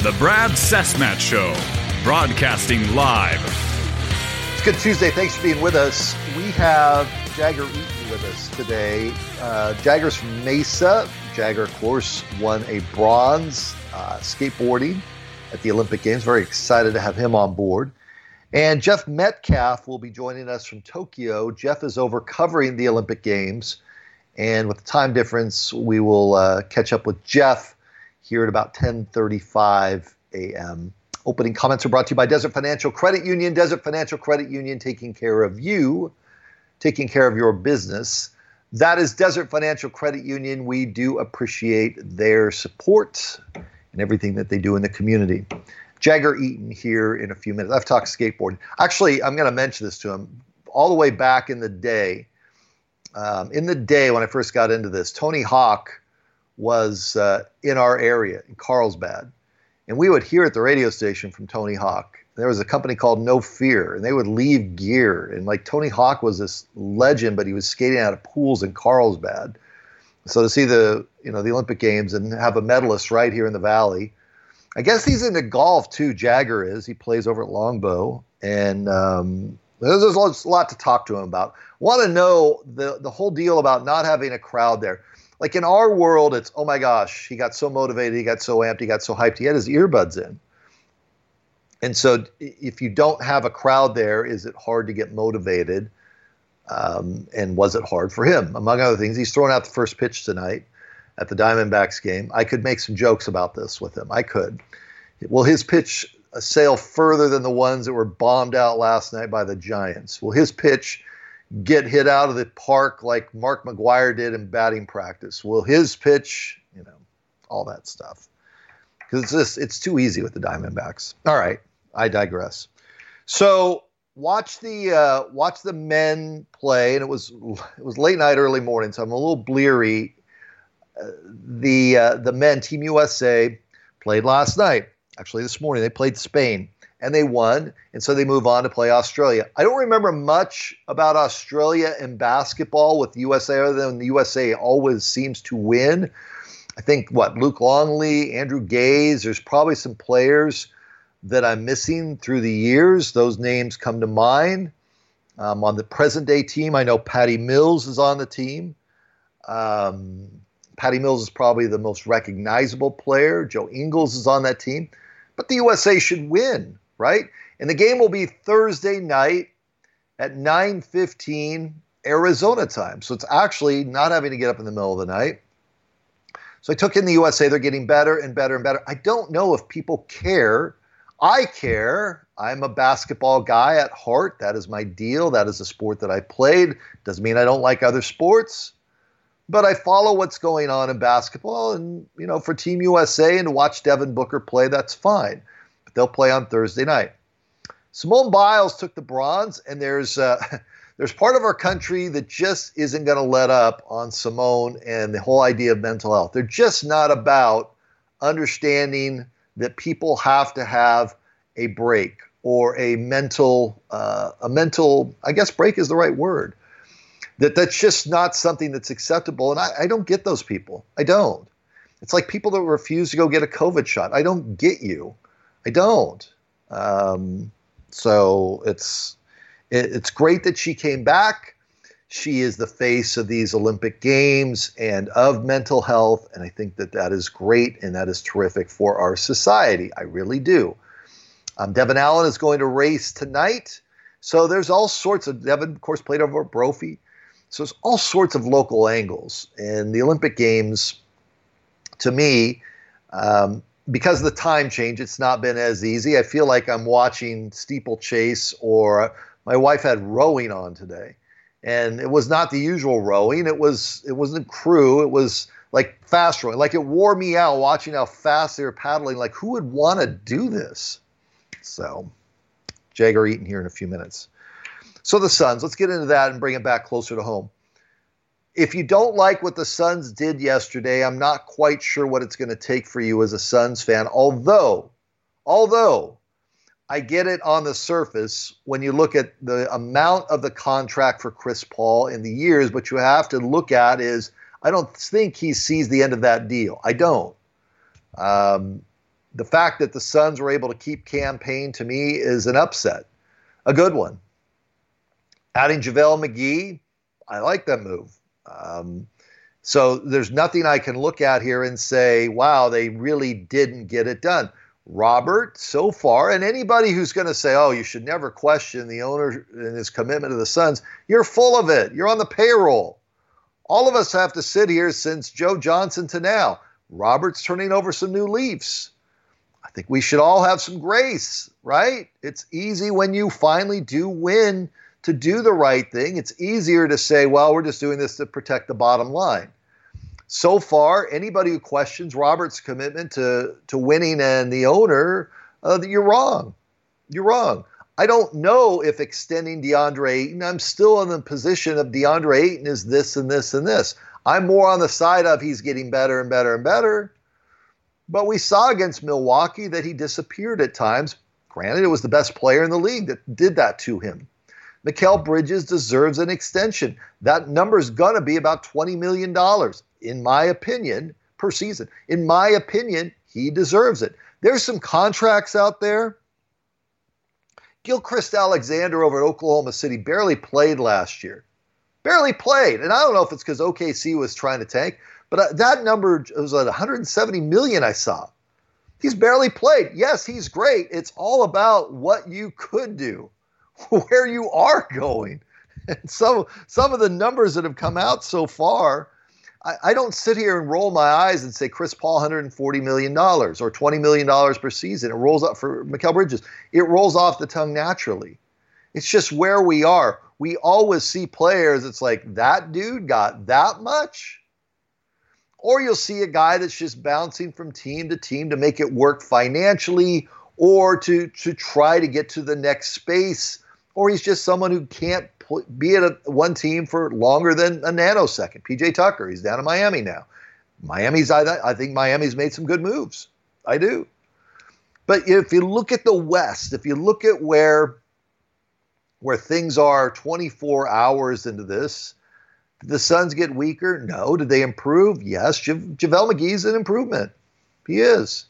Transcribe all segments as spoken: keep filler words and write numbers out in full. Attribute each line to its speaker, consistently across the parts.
Speaker 1: The Brad Cessmat Show, broadcasting live.
Speaker 2: It's Good Tuesday. Thanks for being with us. We have Jagger Eaton with us today. Uh, Jagger's from Mesa. Jagger, of course, won a bronze uh, skateboarding at the Olympic Games. Very excited to have him on board. And Jeff Metcalf will be joining us from Tokyo. Jeff is over covering the Olympic Games. And with the time difference, we will uh, catch up with Jeff here at about ten thirty-five a.m. Opening comments are brought to you by Desert Financial Credit Union. Desert Financial Credit Union, taking care of you, taking care of your business. That is Desert Financial Credit Union. We do appreciate their support and everything that they do in the community. Jagger Eaton here in a few minutes. I've talked skateboarding. Actually, I'm going to mention this to him. All the way back in the day, um, in the day when I first got into this, Tony Hawk was uh, in our area in Carlsbad. And we would hear at the radio station from Tony Hawk. There was a company called No Fear, and they would leave gear. And like Tony Hawk was this legend, but he was skating out of pools in Carlsbad. So to see the, you know, the Olympic Games and have a medalist right here in the Valley. I guess he's into golf too, Jagger is. He plays over at Longbow. And um, there's, there's a lot to talk to him about. Want to know the, the whole deal about not having a crowd there. Like in our world, it's, oh my gosh, he got so motivated, he got so amped, he got so hyped, he had his earbuds in. And so if you don't have a crowd there, is it hard to get motivated? Um, and was it hard for him? Among other things, he's throwing out the first pitch tonight at the Diamondbacks game. I could make some jokes about this with him. I could. Will his pitch sail further than the ones that were bombed out last night by the Giants? Will his pitch get hit out of the park like Mark McGwire did in batting practice? Will his pitch, you know, all that stuff. Because it's just, it's too easy with the Diamondbacks. All right, I digress. So watch the uh, watch the men play, and it was it was late night, early morning, so I'm a little bleary. Uh, the uh, the men, Team U S A, played last night. Actually, this morning they played Spain. And they won, and so they move on to play Australia. I don't remember much about Australia in basketball with the U S A, other than the U S A always seems to win. I think, what, Luke Longley, Andrew Gaze, there's probably some players that I'm missing through the years. Those names come to mind. Um, on the present-day team, I know Patty Mills is on the team. Um, Patty Mills is probably the most recognizable player. Joe Ingles is on that team. But the U S A should win. Right? And the game will be Thursday night at nine fifteen Arizona time. So it's actually not having to get up in the middle of the night. So I took in the U S A. They're getting better and better and better. I don't know if people care. I care. I'm a basketball guy at heart. That is my deal. That is a sport that I played. Doesn't mean I don't like other sports. But I follow what's going on in basketball. And, you know, for Team U S A and to watch Devin Booker play, that's fine. They'll play on Thursday night. Simone Biles took the bronze, and there's uh, there's part of our country that just isn't going to let up on Simone and the whole idea of mental health. They're just not about understanding that people have to have a break or a mental, uh, a mental, I guess break is the right word. That that's just not something that's acceptable, and I, I don't get those people. I don't. It's like people that refuse to go get a COVID shot. I don't get you. I don't. Um, so it's it, it's great that she came back. She is the face of these Olympic Games and of mental health, and I think that that is great and that is terrific for our society. I really do. Um, Devin Allen is going to race tonight, so there's all sorts of Devin, of course, played over at Brophy, so there's all sorts of local angles. And the Olympic Games, to me, um, because of the time change, it's not been as easy. I feel like I'm watching steeplechase, or my wife had rowing on today. And it was not the usual rowing. It was, it wasn't crew. It was like fast rowing. Like it wore me out watching how fast they were paddling. Like who would want to do this? So Jagger Eaton here in a few minutes. So the Suns, let's get into that and bring it back closer to home. If you don't like what the Suns did yesterday, I'm not quite sure what it's going to take for you as a Suns fan. Although, although I get it on the surface when you look at the amount of the contract for Chris Paul in the years, what you have to look at is I don't think he sees the end of that deal. I don't. Um, The fact that the Suns were able to keep Cam Payne, to me, is an upset, a good one. Adding JaVale McGee, I like that move. Um, so there's nothing I can look at here and say, wow, they really didn't get it done. Robert, so far, and anybody who's going to say, oh, you should never question the owner and his commitment to the Suns, you're full of it. You're on the payroll. All of us have to sit here since Joe Johnson to now. Robert's turning over some new leaves. I think we should all have some grace, right? It's easy when you finally do win to do the right thing. It's easier to say, well, we're just doing this to protect the bottom line. So far, anybody who questions Robert's commitment to, to winning and the owner, uh, you're wrong. You're wrong. I don't know if extending DeAndre Ayton, I'm still in the position of DeAndre Ayton is this and this and this. I'm more on the side of he's getting better and better and better. But we saw against Milwaukee that he disappeared at times. Granted, it was the best player in the league that did that to him. Mikal Bridges deserves an extension. That number is going to be about twenty million dollars, in my opinion, per season. In my opinion, he deserves it. There's some contracts out there. Gilchrist Alexander over at Oklahoma City barely played last year. Barely played. And I don't know if it's because O K C was trying to tank, but that number was at one hundred seventy million dollars I saw. He's barely played. Yes, he's great. It's all about what you could do, where you are going. And so some of the numbers that have come out so far, I, I don't sit here and roll my eyes and say Chris Paul one hundred forty million dollars or twenty million dollars per season. It rolls up for Mikal Bridges. It rolls off the tongue naturally. It's just where we are. We always see players, it's like, that dude got that much? Or you'll see a guy that's just bouncing from team to team to make it work financially or to, to try to get to the next space. Or he's just someone who can't pl- be at a, one team for longer than a nanosecond. P J Tucker, he's down in Miami now. Miami's, I, I think Miami's made some good moves. I do. But if you look at the West, if you look at where where things are twenty-four hours into this, did the Suns get weaker? No. Did they improve? Yes. Ja- JaVale McGee's an improvement. He is.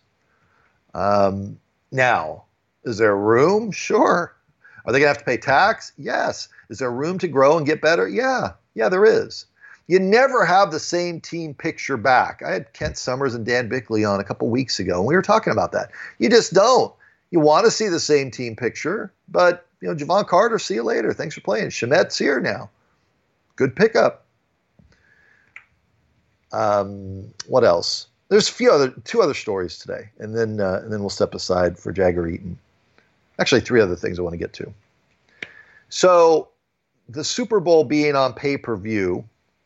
Speaker 2: Um, now, is there room? Sure. Are they going to have to pay tax? Yes. Is there room to grow and get better? Yeah. Yeah, there is. You never have the same team picture back. I had Kent Summers and Dan Bickley on a couple weeks ago, and we were talking about that. You just don't. You want to see the same team picture, but, you know, Javon Carter, see you later. Thanks for playing. Shamet's here now. Good pickup. Um, what else? There's a few other, two other stories today, and then uh, and then we'll step aside for Jagger Eaton. Actually, three other things I want to get to. So, the Super Bowl being on pay-per-view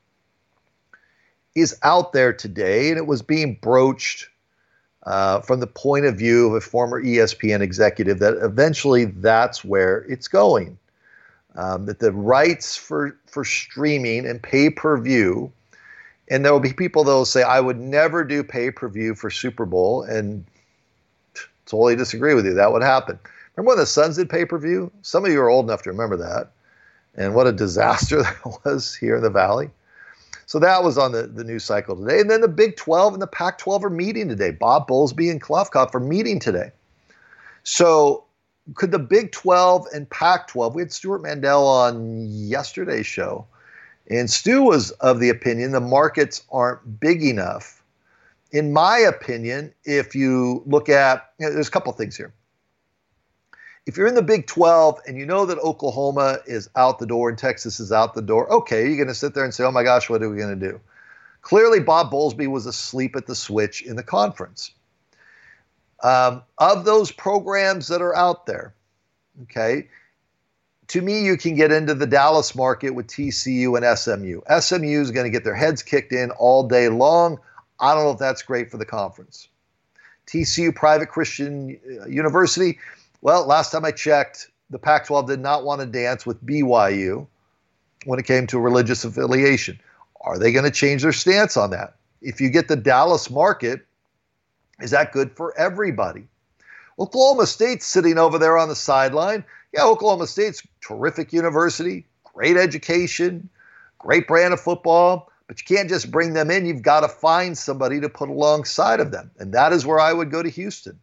Speaker 2: is out there today, and it was being broached uh, from the point of view of a former E S P N executive that eventually that's where it's going. Um, that the rights for, for streaming and pay-per-view, and there will be people that will say, I would never do pay-per-view for Super Bowl, and totally disagree with you. That would happen. Remember when the Suns did pay-per-view? Some of you are old enough to remember that. And what a disaster that was here in the Valley. So that was on the, the news cycle today. And then the Big twelve and the Pac twelve are meeting today. Bob Bowlesby and Klofkoff are meeting today. So could the Big twelve and Pac twelve, we had Stuart Mandel on yesterday's show, and Stu was of the opinion the markets aren't big enough. In my opinion, if you look at, you know, there's a couple things here. If you're in the Big twelve and you know that Oklahoma is out the door and Texas is out the door, okay, you're going to sit there and say, oh my gosh, what are we going to do? Clearly, Bob Bowlesby was asleep at the switch in the conference. Um, of those programs that are out there, okay, to me, you can get into the Dallas market with T C U and S M U. S M U is going to get their heads kicked in all day long. I don't know if that's great for the conference. T C U, private Christian university. Well, last time I checked, the Pac twelve did not want to dance with B Y U when it came to religious affiliation. Are they going to change their stance on that? If you get the Dallas market, is that good for everybody? Oklahoma State's sitting over there on the sideline. Yeah, Oklahoma State's terrific university, great education, great brand of football, but you can't just bring them in. You've got to find somebody to put alongside of them. And that is where I would go to Houston.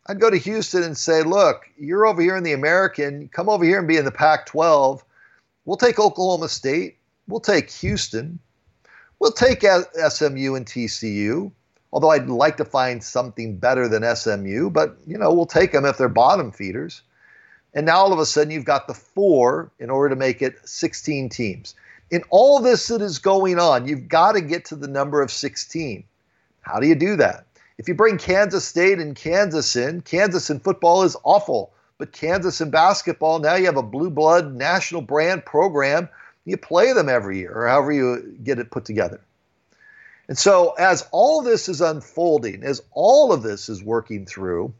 Speaker 2: I'd go to Houston and say, look, you're over here in the American. Come over here and be in the Pac twelve. We'll take Oklahoma State. We'll take Houston. We'll take S M U and T C U, although I'd like to find something better than S M U. But, you know, we'll take them if they're bottom feeders. And now all of a sudden you've got the four in order to make it sixteen teams. In all this that is going on, you've got to get to the number of sixteen. How do you do that? If you bring Kansas State and Kansas in, Kansas in football is awful. But Kansas in basketball, now you have a blue blood national brand program. You play them every year, or however you get it put together. And so as all this is unfolding, as all of this is working through,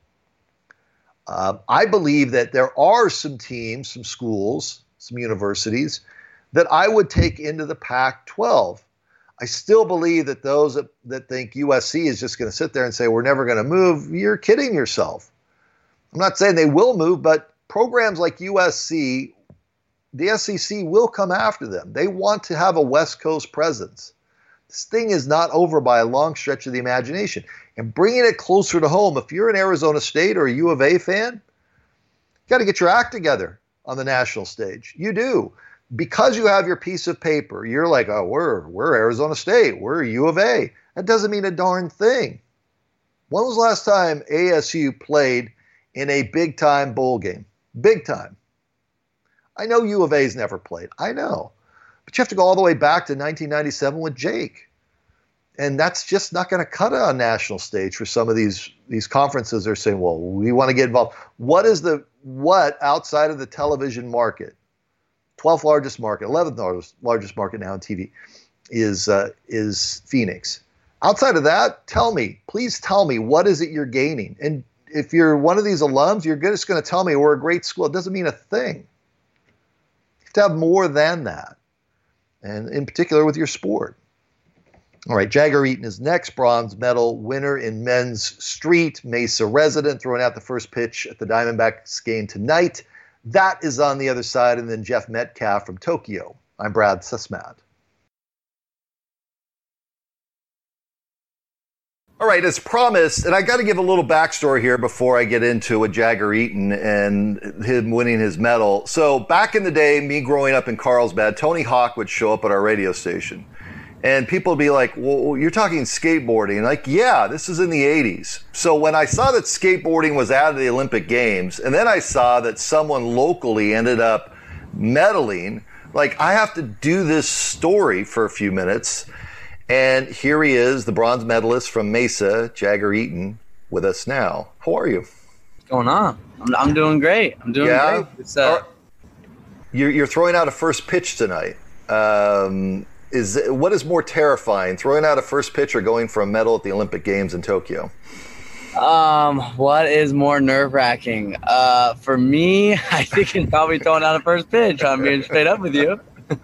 Speaker 2: uh, I believe that there are some teams, some schools, some universities that I would take into the Pac twelve. I still believe that those that, that think U S C is just going to sit there and say, we're never going to move, you're kidding yourself. I'm not saying they will move, but programs like U S C, the S E C will come after them. They want to have a West Coast presence. This thing is not over by a long stretch of the imagination. And bringing it closer to home, if you're an Arizona State or a U of A fan, you got to get your act together on the national stage. You do. Because you have your piece of paper, you're like, oh, we're, we're Arizona State, we're U of A. That doesn't mean a darn thing. When was the last time A S U played in a big-time bowl game? Big time. I know U of A's never played. I know. But you have to go all the way back to nineteen ninety-seven with Jake. And that's just not going to cut it on national stage for some of these, these conferences. They're saying, well, we want to get involved. What is the, what outside of the television market, twelfth largest market, eleventh largest, largest market now in T V, is, uh, is Phoenix. Outside of that, tell me, please tell me, what is it you're gaining? And if you're one of these alums, you're just going to tell me we're a great school. It doesn't mean a thing. You have to have more than that, and in particular with your sport. All right, Jagger Eaton is next, bronze medal winner in men's street, Mesa resident, throwing out the first pitch at the Diamondbacks game tonight. That is on the other side, and then Jeff Metcalf from Tokyo. I'm Brad Sussman. All right, as promised, and I got to give a little backstory here before I get into a Jagger Eaton and him winning his medal. So back in the day, me growing up in Carlsbad, Tony Hawk would show up at our radio station. And people would be like, well, you're talking skateboarding. Like, yeah, this is in the eighties. So when I saw that skateboarding was out of the Olympic Games, and then I saw that someone locally ended up medaling, like, I have to do this story for a few minutes. And here he is, the bronze medalist from Mesa, Jagger Eaton, with us now. How are you?
Speaker 3: What's going on? I'm, I'm doing great. I'm doing
Speaker 2: yeah?
Speaker 3: great. It's, uh,
Speaker 2: you're, you're throwing out a first pitch tonight. Um, is what is more terrifying, throwing out a first pitch or going for a medal at the Olympic Games in Tokyo?
Speaker 3: Um, what is more nerve-wracking? Uh, for me, I think it's probably throwing out a first pitch. I'm being straight up with you.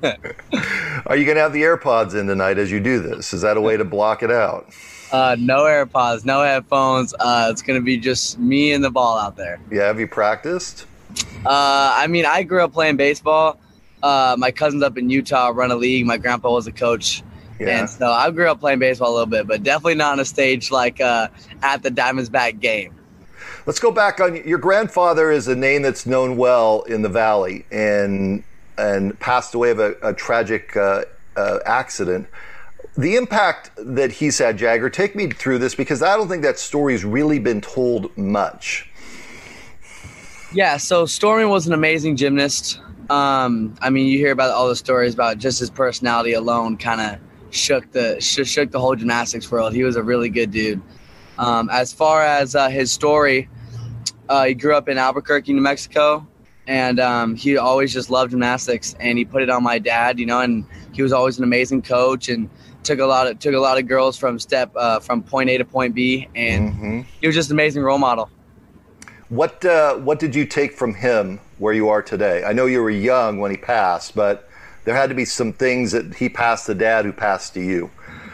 Speaker 2: Are you going to have the AirPods in tonight as you do this? Is that a way to block it out?
Speaker 3: Uh, no AirPods, no headphones. Uh, it's going to be just me and the ball out there.
Speaker 2: Yeah, have you practiced?
Speaker 3: Uh, I mean, I grew up playing baseball. Uh, my cousins up in Utah run a league. My grandpa was a coach. Yeah. And so I grew up playing baseball a little bit, but definitely not on a stage like uh, at the Diamondbacks game.
Speaker 2: Let's go back on your grandfather is a name that's known well in the Valley and and passed away of a, a tragic uh, uh, accident. The impact that he's had, Jagger, take me through this because I don't think that story's really been told much.
Speaker 3: Yeah, so Stormy was an amazing gymnast. Um, I mean, you hear about all the stories about just his personality alone kind of shook the sh- shook the whole gymnastics world. He was a really good dude. Um, as far as uh, his story, uh, he grew up in Albuquerque, New Mexico, and um, he always just loved gymnastics. And he put it on my dad, you know. And he was always an amazing coach and took a lot of took a lot of girls from step uh, from point A to point B. And mm-hmm. he was just an amazing role model.
Speaker 2: What uh, what did you take from him where you are today? I know you were young when he passed, but there had to be some things that he passed the dad who passed to you.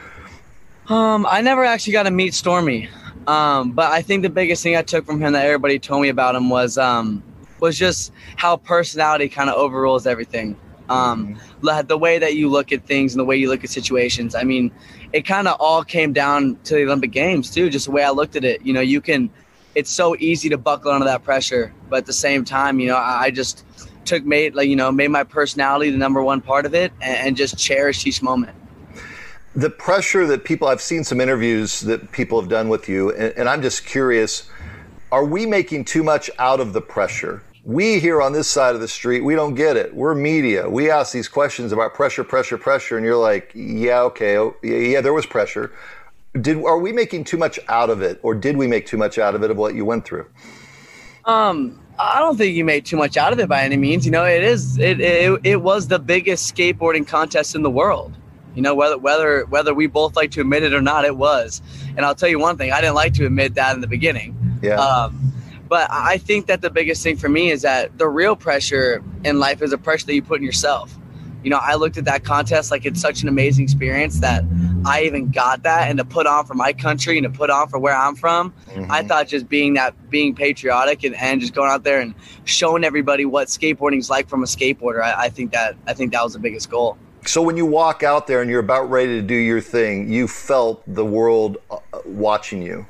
Speaker 3: Um, I never actually got to meet Stormy, um, but I think the biggest thing I took from him that everybody told me about him was um, was just how personality kind of overrules everything. Um, mm-hmm. The way that you look at things and the way you look at situations. I mean, it kind of all came down to the Olympic Games too, just the way I looked at it. You know, you can it's so easy to buckle under that pressure. But at the same time, you know, I, I just took made like you know made my personality the number one part of it, and, and just cherished each moment.
Speaker 2: The pressure that people, I've seen some interviews that people have done with you, and, and I'm just curious, are we making too much out of the pressure? We here on this side of the street, we don't get it. We're media. We ask these questions about pressure, pressure, pressure, and you're like, yeah, okay, oh, yeah, there was pressure. Did are we making too much out of it, or did we make too much out of it of what you went through?
Speaker 3: Um, I don't think you made too much out of it by any means. You know, it is it it, it was the biggest skateboarding contest in the world. You know, whether whether whether we both like to admit it or not, it was. And I'll tell you one thing, I didn't like to admit that in the beginning.
Speaker 2: Yeah.
Speaker 3: Um, but I think that the biggest thing for me is that the real pressure in life is a pressure that you put in yourself. You know, I looked at that contest like it's such an amazing experience that I even got that, and to put on for my country and to put on for where I'm from. Mm-hmm. I thought just being that, being patriotic and, and just going out there and showing everybody what skateboarding is like from a skateboarder. I, I think that I think that was the biggest goal.
Speaker 2: So when you walk out there and you're about ready to do your thing, you felt the world watching you.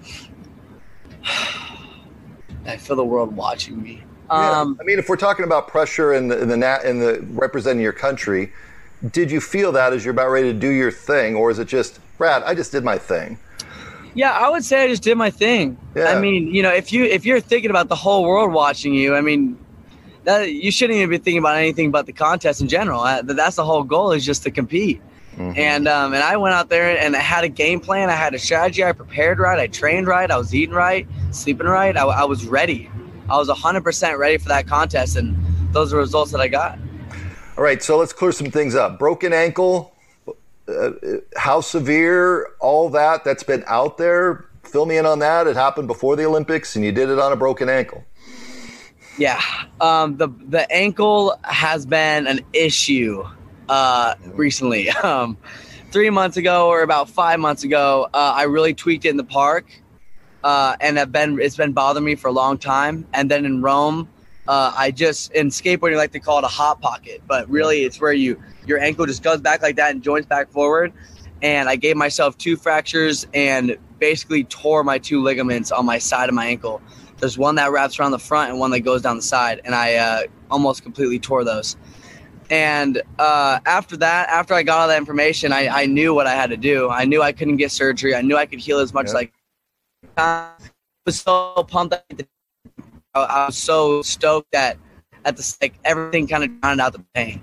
Speaker 3: I feel the world watching me.
Speaker 2: Yeah.
Speaker 3: Um,
Speaker 2: I mean, if we're talking about pressure and the, in the nat in the representing your country, did you feel that as you're about ready to do your thing, or is it just, Brad, I just did my thing?
Speaker 3: Yeah, I would say I just did my thing.
Speaker 2: Yeah.
Speaker 3: I mean, you know, if you if you're thinking about the whole world watching you, I mean, that you shouldn't even be thinking about anything but the contest in general. Uh, that's the whole goal, is just to compete. Mm-hmm. And um, and I went out there and I had a game plan. I had a strategy. I prepared right. I trained right. I was eating right, sleeping right. I, I was ready. I was one hundred percent ready for that contest, and those are the results that I got.
Speaker 2: All right, so let's clear some things up. Broken ankle, uh, how severe, all that, that's been out there. Fill me in on that. It happened before the Olympics, and you did it on a broken ankle.
Speaker 3: Yeah, um, the the ankle has been an issue uh, recently. Um, three months ago, or about five months ago, uh, I really tweaked it in the park. Uh, and have been it's been bothering me for a long time. And then in Rome, uh, I just in skateboarding, like they call it a hot pocket, but really it's where you your ankle just goes back like that and joints back forward. And I gave myself two fractures and basically tore my two ligaments on my side of my ankle. There's one that wraps around the front and one that goes down the side, and I uh, almost completely tore those. And uh, after that, after I got all that information, I, I knew what I had to do. I knew I couldn't get surgery. I knew I could heal as much
Speaker 2: yeah.
Speaker 3: as I. I was so pumped. I was so stoked that at the like everything kind of drowned out the pain.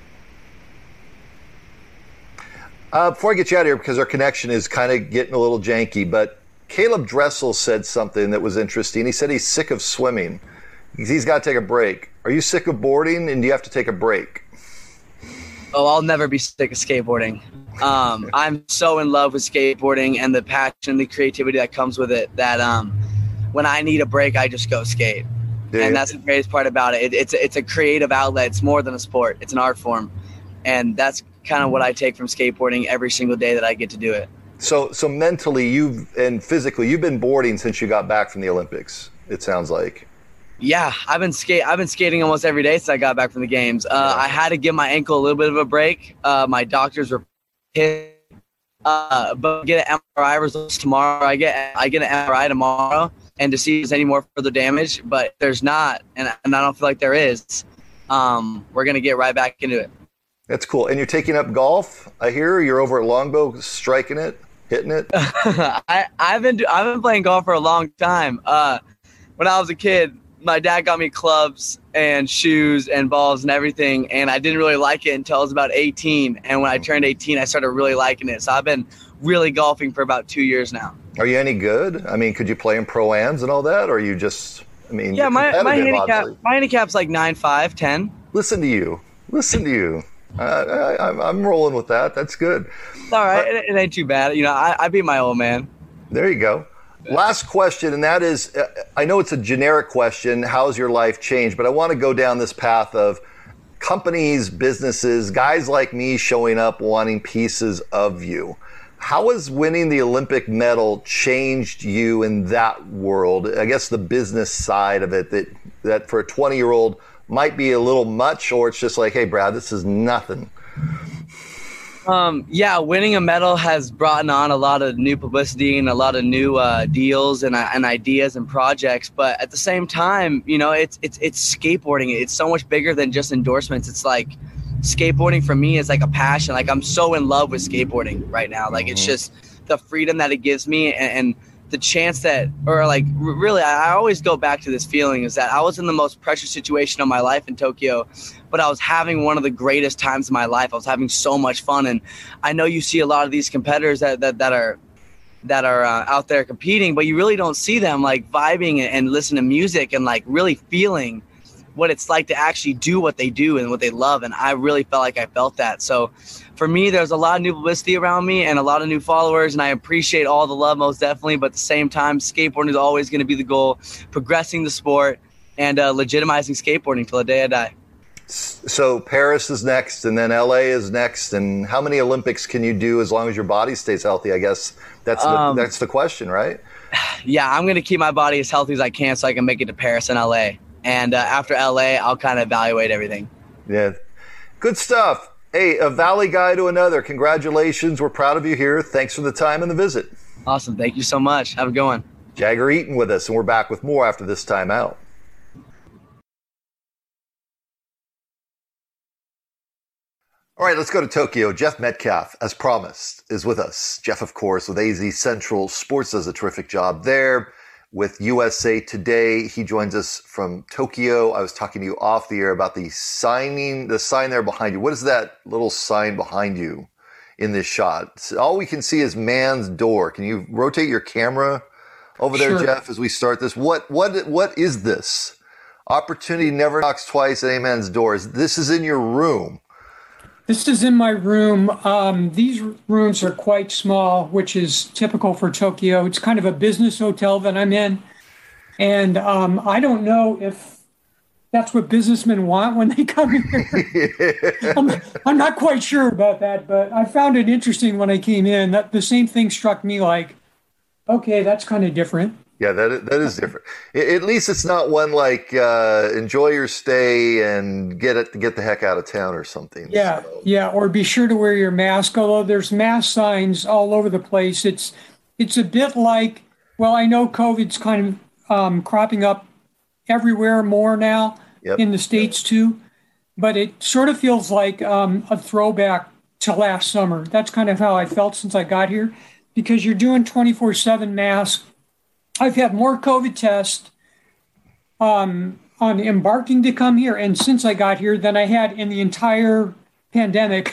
Speaker 2: Uh, before I get you out of here, because our connection is kind of getting a little janky, but Caleb Dressel said something that was interesting. He said he's sick of swimming. He's got to take a break. Are you sick of boarding, and do you have to take a break?
Speaker 3: Oh, I'll never be sick of skateboarding. Um, I'm so in love with skateboarding and the passion, the creativity that comes with it, that um, when I need a break, I just go skate. Dude. And that's the greatest part about it. it it's, it's a creative outlet. It's more than a sport. It's an art form. And that's kind of what I take from skateboarding every single day that I get to do it.
Speaker 2: So so mentally you've and physically, you've been boarding since you got back from the Olympics, it sounds like.
Speaker 3: Yeah, I've been skate. I've been skating almost every day since I got back from the games. Uh, yeah. I had to give my ankle a little bit of a break. Uh, my doctors were pissed, uh, but I get an M R I results tomorrow. I get I get an M R I tomorrow, and to see if there's any more further damage. But there's not, and, and I don't feel like there is. Um, we're gonna get right back into it.
Speaker 2: That's cool. And you're taking up golf. I hear you're over at Longbow, striking it, hitting it.
Speaker 3: I I've been I've been playing golf for a long time. Uh, when I was a kid, my dad got me clubs and shoes and balls and everything, and I didn't really like it until I was about eighteen. And when I turned eighteen, I started really liking it. So I've been really golfing for about two years now.
Speaker 2: Are you any good? I mean, could you play in pro-ams and all that, or are you just, I mean,
Speaker 3: yeah, my, my handicap, my handicap's like nine five, ten.
Speaker 2: Listen to you. Listen to you. I, I, I'm rolling with that. That's good.
Speaker 3: It's all right. It, it ain't too bad. You know, I, I beat my old man.
Speaker 2: There you go. Last question, and that is, uh, I know it's a generic question, how's your life changed? But I want to go down this path of companies, businesses, guys like me showing up wanting pieces of you. How has winning the Olympic medal changed you in that world? I guess the business side of it, that, that for a twenty-year-old might be a little much, or it's just like, hey, Brad, this is nothing.
Speaker 3: Um, yeah, winning a medal has brought on a lot of new publicity and a lot of new uh, deals and, uh, and ideas and projects. But at the same time, you know, it's it's it's skateboarding. It's so much bigger than just endorsements. It's like skateboarding for me is like a passion. Like I'm so in love with skateboarding right now. Like it's just the freedom that it gives me and, and the chance that, or like really, I always go back to this feeling is that I was in the most pressure situation of my life in Tokyo, but I was having one of the greatest times of my life. I was having so much fun. And I know you see a lot of these competitors that, that, that are, that are uh, out there competing, but you really don't see them like vibing and, and listening to music and like really feeling what it's like to actually do what they do and what they love. And I really felt like I felt that. So for me, there's a lot of new publicity around me and a lot of new followers, and I appreciate all the love most definitely. But at the same time, skateboarding is always going to be the goal, progressing the sport and uh, legitimizing skateboarding till the day I die.
Speaker 2: So Paris is next, and then L A is next. And how many Olympics can you do as long as your body stays healthy? I guess that's the, um, that's the question, right?
Speaker 3: Yeah, I'm going to keep my body as healthy as I can so I can make it to Paris and L A. And uh, after L A, I'll kind of evaluate everything. Yeah.
Speaker 2: Good stuff. Hey, a Valley guy to another. Congratulations. We're proud of you here. Thanks for the time and the visit.
Speaker 3: Awesome. Thank you so much. Have a good one.
Speaker 2: Jagger Eaton with us, and we're back with more after this time out. All right, let's go to Tokyo. Jeff Metcalf, as promised, is with us. Jeff, of course, with A Z Central Sports, does a terrific job there. With U S A Today, he joins us from Tokyo. I was talking to you off the air about the signing, the sign there behind you. What is that little sign behind you in this shot? All we can see is man's door. Can you rotate your camera over there, sure, Jeff, as we start this? What what what is this? Opportunity never knocks twice at a man's door. This is in your room.
Speaker 4: This is in my room. Um, these rooms are quite small, which is typical for Tokyo. It's kind of a business hotel that I'm in. And um, I don't know if that's what businessmen want when they come here. I'm, I'm not quite sure about that, but I found it interesting when I came in. That the same thing struck me like, okay, that's kind of different.
Speaker 2: Yeah, that is, that is different. At least it's not one like uh, enjoy your stay and get it get the heck out of town or something.
Speaker 4: Yeah,
Speaker 2: so.
Speaker 4: yeah, or be sure to wear your mask. Although there's mask signs all over the place. It's it's a bit like, well, I know COVID's kind of um, cropping up everywhere more now, yep, in the States yep. too, but it sort of feels like um, a throwback to last summer. That's kind of how I felt since I got here, because you're doing twenty-four seven masks. I've had more COVID tests um, on embarking to come here, and since I got here, than I had in the entire pandemic.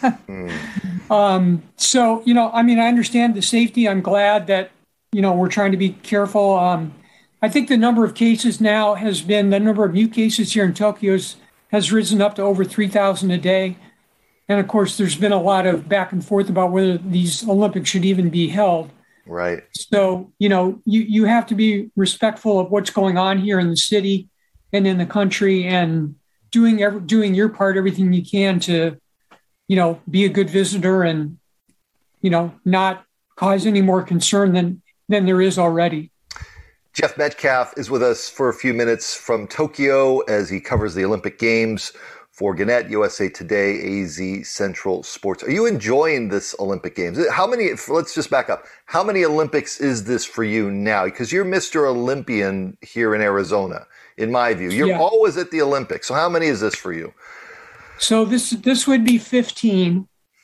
Speaker 4: mm. um, so, you know, I mean, I understand the safety. I'm glad that, you know, we're trying to be careful. Um, I think the number of cases now has been, the number of new cases here in Tokyo has, has risen up to over three thousand a day. And of course, there's been a lot of back and forth about whether these Olympics should even be held.
Speaker 2: Right.
Speaker 4: So, you know, you, you have to be respectful of what's going on here in the city and in the country, and doing every, doing your part, everything you can to, you know, be a good visitor and, you know, not cause any more concern than, than there is already.
Speaker 2: Jeff Metcalf is with us for a few minutes from Tokyo as he covers the Olympic Games for Gannett, U S A Today, A Z Central Sports. Are you enjoying this Olympic Games? How many, let's just back up. How many Olympics is this for you now? Because you're Mister Olympian here in Arizona, in my view. You're yeah. always at the Olympics. So how many is this for you?
Speaker 4: So this this would be fifteen,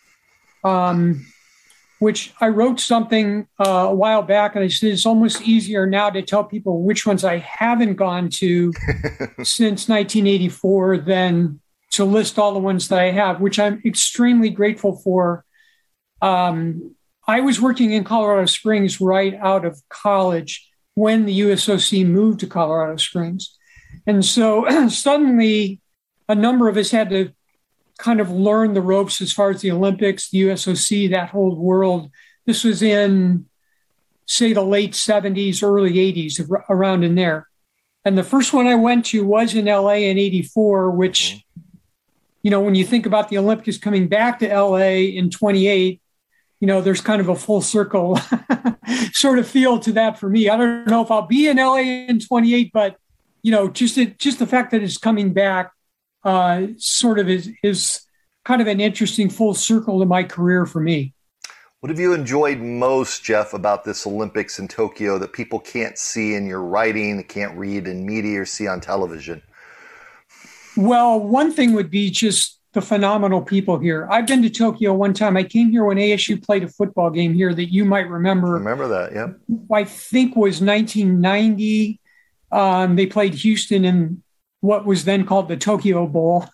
Speaker 4: um, which I wrote something uh, a while back, and I said it's almost easier now to tell people which ones I haven't gone to since nineteen eighty-four than to list all the ones that I have, which I'm extremely grateful for. Um, I was working in Colorado Springs right out of college when the U S O C moved to Colorado Springs. And so suddenly a number of us had to kind of learn the ropes as far as the Olympics, the U S O C, that whole world. This was in, say, the late seventies, early eighties, around in there. And the first one I went to was in L A in eighty-four, which, you know, when you think about the Olympics coming back to L A in twenty-eight, you know, there's kind of a full circle sort of feel to that for me. I don't know if I'll be in L A in twenty-eight, but, you know, just it, just the fact that it's coming back uh, sort of is, is kind of an interesting full circle to my career for me.
Speaker 2: What have you enjoyed most, Jeff, about this Olympics in Tokyo that people can't see in your writing, can't read in media or see on television?
Speaker 4: Well, one thing would be just the phenomenal people here. I've been to Tokyo one time. I came here when A S U played a football game here that you might remember.
Speaker 2: Remember that, yeah.
Speaker 4: I think was nineteen ninety. Um, they played Houston in what was then called the Tokyo Bowl.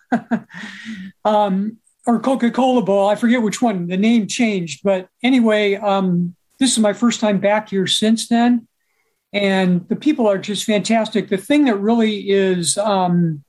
Speaker 4: um, or Coca-Cola Bowl. I forget which one. The name changed. But anyway, um, this is my first time back here since then. And the people are just fantastic. The thing that really is, um,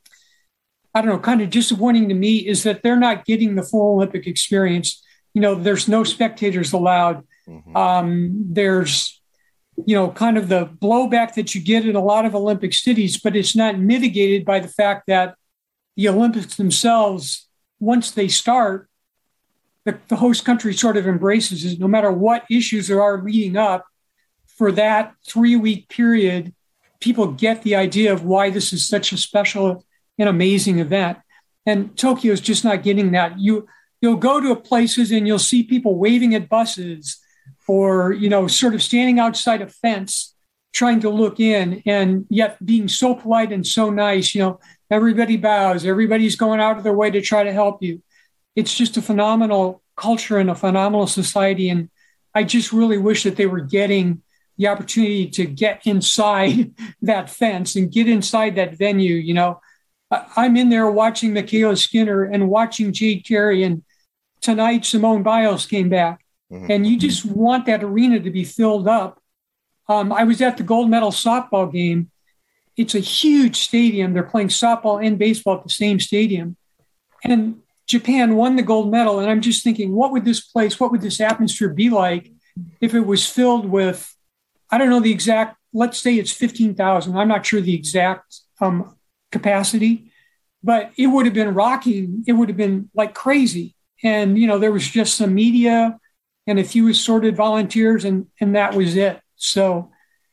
Speaker 4: I don't know, kind of disappointing to me is that they're not getting the full Olympic experience. You know, there's no spectators allowed. Mm-hmm. Um, there's, you know, kind of the blowback that you get in a lot of Olympic cities, but it's not mitigated by the fact that the Olympics themselves, once they start, the, the host country sort of embraces it. No matter what issues there are leading up, for that three-week period, people get the idea of why this is such a special and amazing event. And Tokyo is just not getting that. You, you'll go to places and you'll see people waving at buses or, you know, sort of standing outside a fence trying to look in, and yet being so polite and so nice. You know, everybody bows, everybody's going out of their way to try to help you. It's just a phenomenal culture and a phenomenal society. And I just really wish that they were getting the opportunity to get inside that fence and get inside that venue. You know, I'm in there watching Michaela Skinner and watching Jade Carey, and tonight Simone Biles came back. Mm-hmm. And you just want that arena to be filled up. Um, I was at the gold medal softball game. It's a huge stadium. They're playing softball and baseball at the same stadium. And Japan won the gold medal. And I'm just thinking, what would this place, what would this atmosphere be like if it was filled with, I don't know the exact, let's say it's fifteen thousand. I'm not sure the exact um, capacity, but it would have been rocking. It would have been like crazy. And, you know, there was just some media and a few assorted volunteers, and, and that was it. So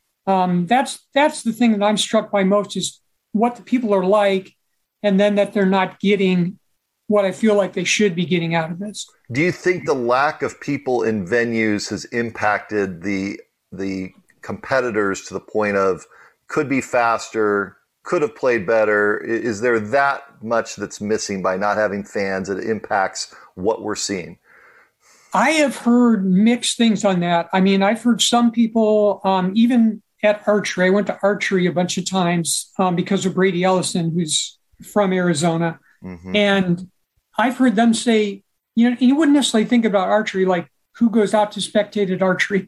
Speaker 4: um, that's that's the thing that I'm struck by most, is what the people are like, and then that they're not getting what I feel like they should be getting out of this.
Speaker 2: Do you think the lack of people in venues has impacted the the competitors to the point of could be faster, could have played better? Is there that much that's missing by not having fans that impacts what we're seeing?
Speaker 4: I have heard mixed things on that. I mean, I've heard some people, um, even at archery, I went to archery a bunch of times um, because of Brady Ellison, who's from Arizona. Mm-hmm. And I've heard them say, you know, you wouldn't necessarily think about archery like who goes out to spectate at archery.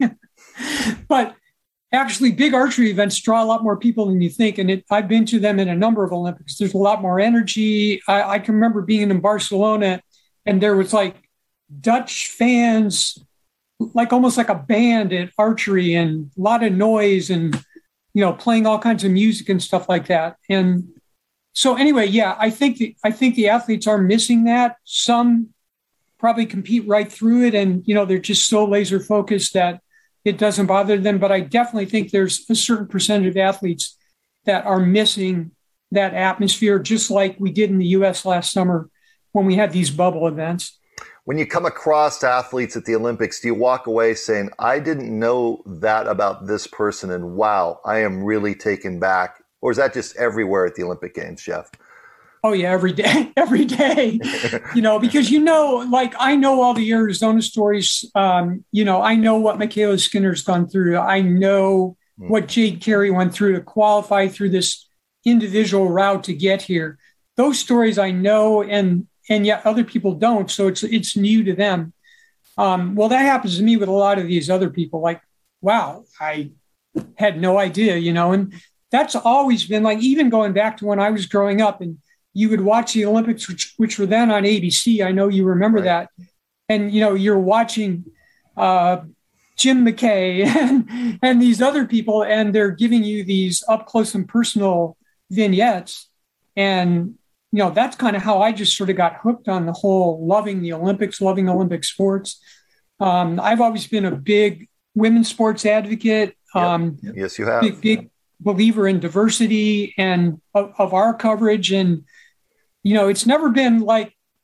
Speaker 4: But actually, big archery events draw a lot more people than you think. And it, I've been to them in a number of Olympics. There's a lot more energy. I, I can remember being in Barcelona, and there was like Dutch fans, like almost like a band at archery, and a lot of noise and, you know, playing all kinds of music and stuff like that. And so anyway, yeah, I think the, I think the athletes are missing that. Some probably compete right through it, and, you know, they're just so laser focused that it doesn't bother them. But I definitely think there's a certain percentage of athletes that are missing that atmosphere, just like we did in the U S last summer when we had these bubble events.
Speaker 2: When you come across athletes at the Olympics, do you walk away saying, I didn't know that about this person, and wow, I am really taken back? Or is that just everywhere at the Olympic Games, Jeff?
Speaker 4: Oh, yeah, every day, every day, you know, because, you know, like I know all the Arizona stories. Um, you know, I know what Michaela Skinner's gone through. I know mm. what Jade Carey went through to qualify through this individual route to get here. Those stories I know, and and yet other people don't. So it's it's new to them. Um, well, that happens to me with a lot of these other people. Like, wow, I had no idea, you know, and that's always been like, even going back to when I was growing up, and you would watch the Olympics, which, which were then on A B C. I know you remember right. that. And, you know, you're watching uh, Jim McKay and, and these other people, and they're giving you these up close and personal vignettes. And, you know, that's kind of how I just sort of got hooked on the whole loving the Olympics, loving Olympic sports. Um, I've always been a big women's sports advocate. Um,
Speaker 2: yep. Yes, you have.
Speaker 4: Big, big believer in diversity and of, of our coverage. And, you know, it's never been like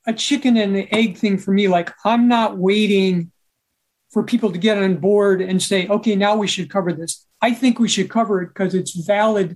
Speaker 4: a chicken and the egg thing for me. Like, I'm not waiting for people to get on board and say, okay, now we should cover this. I think we should cover it because it's valid.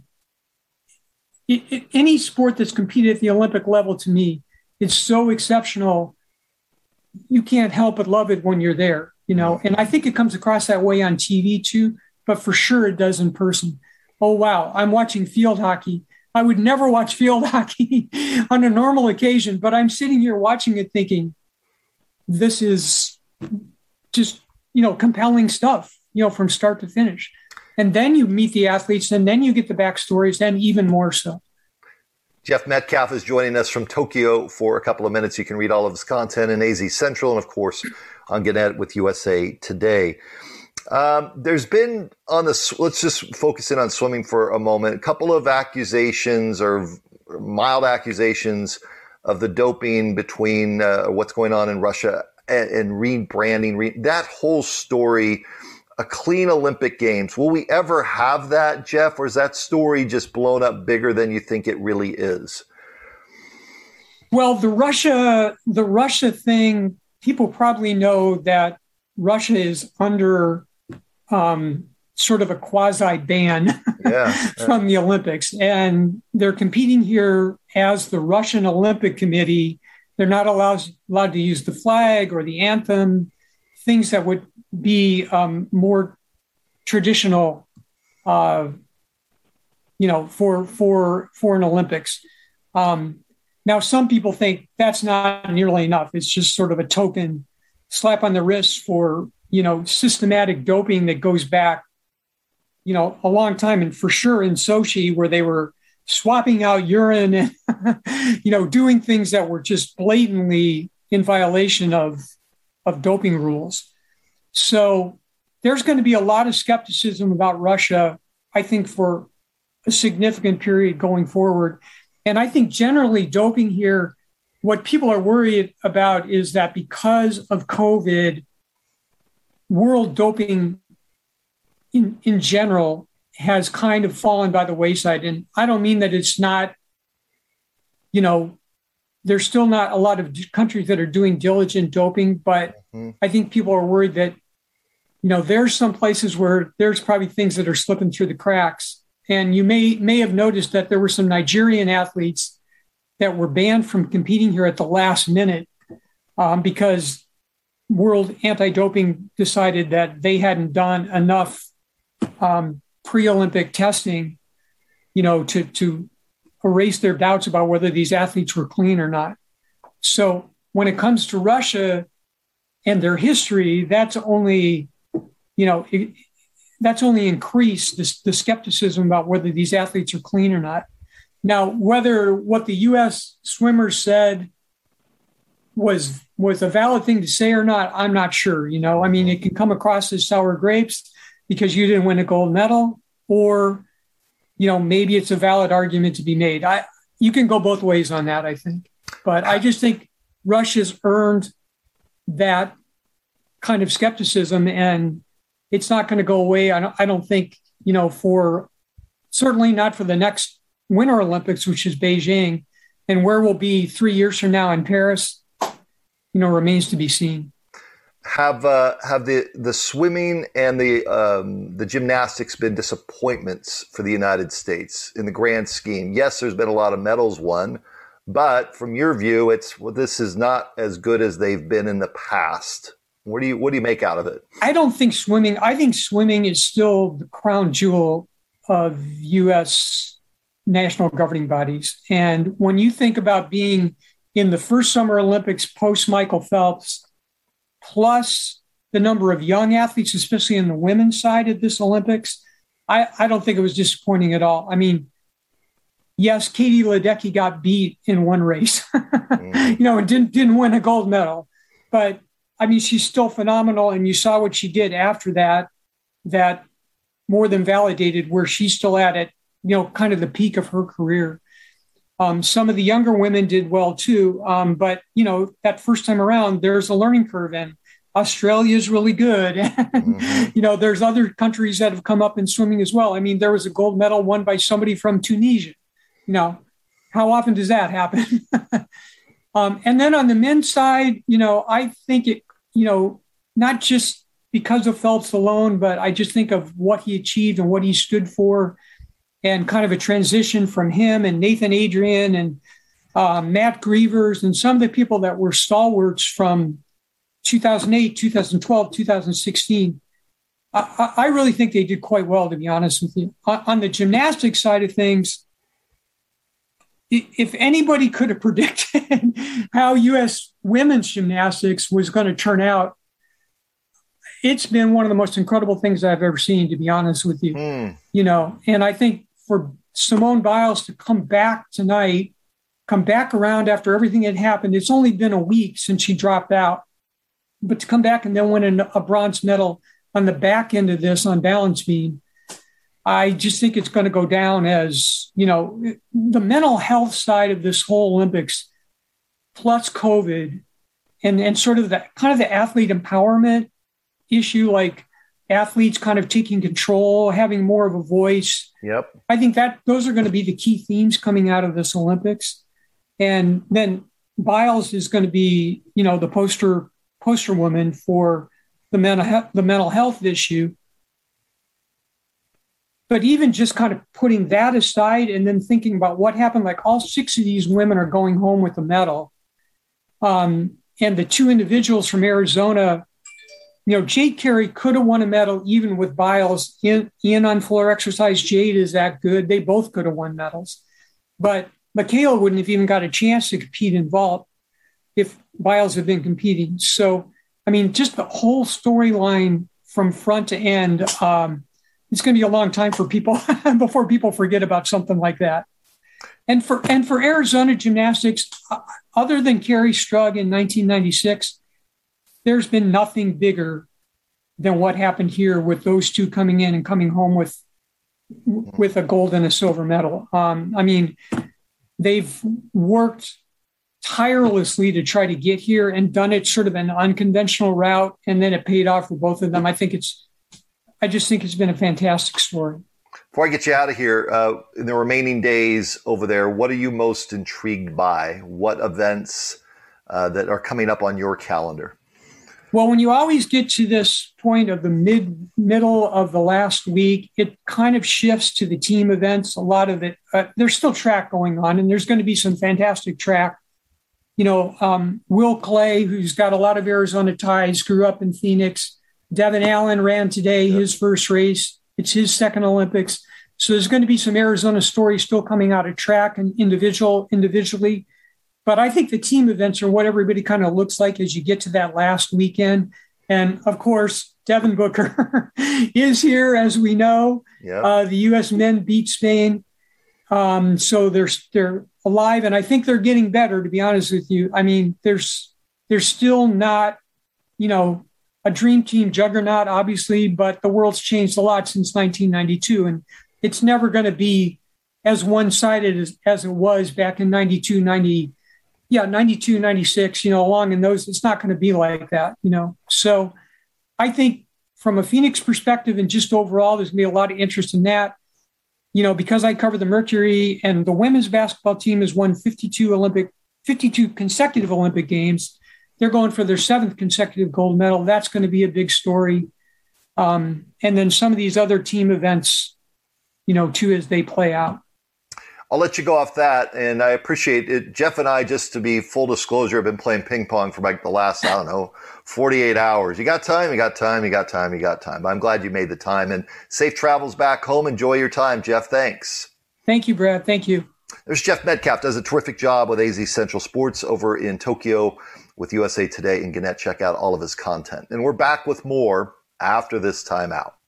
Speaker 4: It, it, any sport that's competed at the Olympic level, to me, it's so exceptional. You can't help but love it when you're there, you know? And I think it comes across that way on T V too, but for sure it does in person. Oh, wow, I'm watching field hockey. I would never watch field hockey on a normal occasion, but I'm sitting here watching it thinking, this is just, you know, compelling stuff, you know, from start to finish. And then you meet the athletes, and then you get the backstories, and even more so.
Speaker 2: Jeff Metcalf is joining us from Tokyo for a couple of minutes. You can read all of his content in A Z Central and, of course, on Gannett with U S A Today. Um, there's been on the, let's just focus in on swimming for a moment, a couple of accusations or mild accusations of the doping between uh, what's going on in Russia and, and rebranding, re- that whole story, a clean Olympic Games. Will we ever have that, Jeff, or is that story just blown up bigger than you think it really is?
Speaker 4: Well, the Russia, the Russia thing, people probably know that Russia is under um, sort of a quasi ban
Speaker 2: yeah, yeah.
Speaker 4: from the Olympics. And they're competing here as the Russian Olympic Committee. They're not allowed, allowed to use the flag or the anthem, things that would be um, more traditional, uh, you know, for, for, for an Olympics. Um, now, some people think that's not nearly enough. It's just sort of a token slap on the wrist for, you know, systematic doping that goes back, you know, a long time. And for sure in Sochi, where they were swapping out urine and, you know, doing things that were just blatantly in violation of, of doping rules. So there's going to be a lot of skepticism about Russia, I think, for a significant period going forward. And I think generally doping here, what people are worried about is that because of COVID, world doping in, in general has kind of fallen by the wayside. And I don't mean that it's not, you know, there's still not a lot of countries that are doing diligent doping, but mm-hmm. I think people are worried that, you know, there's some places where there's probably things that are slipping through the cracks. And you may may have noticed that there were some Nigerian athletes that were banned from competing here at the last minute um, because World Anti-Doping decided that they hadn't done enough um, pre-Olympic testing, you know, to, to erase their doubts about whether these athletes were clean or not. So when it comes to Russia and their history, that's only, you know, it, that's only increased the, the skepticism about whether these athletes are clean or not. Now, whether what the U S swimmers said was was a valid thing to say or not, I'm not sure. You know, I mean, it can come across as sour grapes because you didn't win a gold medal, or, you know, maybe it's a valid argument to be made. I you can go both ways on that, I think. But I just think Russia's earned that kind of skepticism, and it's not going to go away. I don't, I don't think, you know, for certainly not for the next Winter Olympics, which is Beijing, and where we'll be three years from now in Paris, you know, remains to be seen.
Speaker 2: Have uh, have the the swimming and the um, the gymnastics been disappointments for the United States in the grand scheme? Yes, there's been a lot of medals won, but from your view, it's well, this is not as good as they've been in the past. What do you what do you make out of it?
Speaker 4: I don't think swimming. I think swimming is still the crown jewel of U S national governing bodies. And when you think about being in the first Summer Olympics post Michael Phelps, plus the number of young athletes, especially in the women's side of this Olympics, I, I don't think it was disappointing at all. I mean, yes, Katie Ledecky got beat in one race, mm. you know, and didn't didn't win a gold medal, but I mean, she's still phenomenal. And you saw what she did after that, that more than validated where she's still at it, you know, kind of the peak of her career. Um, some of the younger women did well too. Um, but, you know, that first time around, there's a learning curve, and Australia is really good. And, mm-hmm. you know, there's other countries that have come up in swimming as well. I mean, there was a gold medal won by somebody from Tunisia. You know, how often does that happen? Um, and then on the men's side, you know, I think it, you know, not just because of Phelps alone, but I just think of what he achieved and what he stood for, and kind of a transition from him and Nathan Adrian and uh, Matt Grievers and some of the people that were stalwarts from two thousand eight, two thousand twelve, two thousand sixteen. I, I really think they did quite well, to be honest with you. On, on the gymnastics side of things, if anybody could have predicted how U S women's gymnastics was going to turn out, it's been one of the most incredible things I've ever seen, to be honest with you. Mm. You know, and I think for Simone Biles to come back tonight, come back around after everything had happened, it's only been a week since she dropped out, but to come back and then win a bronze medal on the back end of this on balance beam, I just think it's going to go down as, you know, the mental health side of this whole Olympics plus COVID and, and sort of the kind of the athlete empowerment issue, like athletes kind of taking control, having more of a voice.
Speaker 2: Yep.
Speaker 4: I think that those are going to be the key themes coming out of this Olympics. And then Biles is going to be, you know, the poster poster woman for the mental he- the mental health issue. But even just kind of putting that aside and then thinking about what happened, like all six of these women are going home with a medal. Um, and the two individuals from Arizona, you know, Jade Carey could have won a medal even with Biles. Ian, Ian on floor exercise, Jade is that good. They both could have won medals. But Michaela wouldn't have even got a chance to compete in vault if Biles had been competing. So, I mean, just the whole storyline from front to end, um, it's going to be a long time for people before people forget about something like that. And for and for Arizona gymnastics, uh, other than Carrie Strug in nineteen ninety-six, there's been nothing bigger than what happened here with those two coming in and coming home with with a gold and a silver medal. Um, I mean, they've worked tirelessly to try to get here and done it sort of an unconventional route, and then it paid off for both of them. I think it's I just think it's been a fantastic story.
Speaker 2: Before I get you out of here, uh, in the remaining days over there, what are you most intrigued by? What events uh, that are coming up on your calendar?
Speaker 4: Well, when you always get to this point of the mid middle of the last week, it kind of shifts to the team events. A lot of it, uh, there's still track going on, and there's going to be some fantastic track. You know, um, Will Clay, who's got a lot of Arizona ties, grew up in Phoenix. Devin Allen ran today, yep. his first race. It's his second Olympics. So there's going to be some Arizona stories still coming out of track and individual individually. But I think the team events are what everybody kind of looks like as you get to that last weekend. And, of course, Devin Booker is here, as we know. Yep. Uh, the U S men beat Spain. Um, so they're, they're alive, and I think they're getting better, to be honest with you. I mean, there's there's still not, you know, a dream team juggernaut, obviously, but the world's changed a lot since nineteen ninety-two, and it's never going to be as one-sided as, as it was back in ninety-two, ninety, yeah, ninety-two, ninety-six, you know, along in those, it's not going to be like that, you know. So I think from a Phoenix perspective and just overall, there's going to be a lot of interest in that. You know, because I cover the Mercury, and the women's basketball team has won fifty-two Olympic, fifty-two consecutive Olympic games. They're going for their seventh consecutive gold medal. That's going to be a big story. Um, and then some of these other team events, you know, too, as they play out.
Speaker 2: I'll let you go off that, and I appreciate it. Jeff and I, just to be full disclosure, have been playing ping pong for like the last, I don't know, forty-eight hours. You got time, you got time, you got time, you got time. But I'm glad you made the time, and safe travels back home. Enjoy your time, Jeff. Thanks.
Speaker 4: Thank you, Brad. Thank you.
Speaker 2: There's Jeff Metcalf, does a terrific job with A Z Central Sports over in Tokyo with U S A Today and Gannett. Check out all of his content. And we're back with more after this timeout.